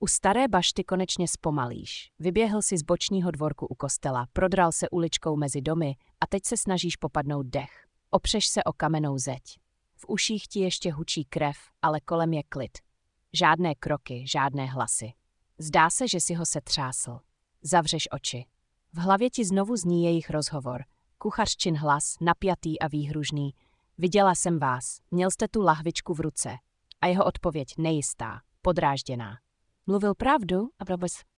U staré bašty konečně zpomalíš. Vyběhl si z bočního dvorku u kostela, prodral se uličkou mezi domy a teď se snažíš popadnout dech. Opřeš se o kamennou zeď. V uších ti ještě hučí krev, ale kolem je klid. Žádné kroky, žádné hlasy. Zdá se, že si ho setřásl. Zavřeš oči. V hlavě ti znovu zní jejich rozhovor. Kuchařčin hlas, napjatý a výhružný. Viděla jsem vás, měl jste tu lahvičku v ruce. A jeho odpověď nejistá, podrážděná. Mluvil pravdu? A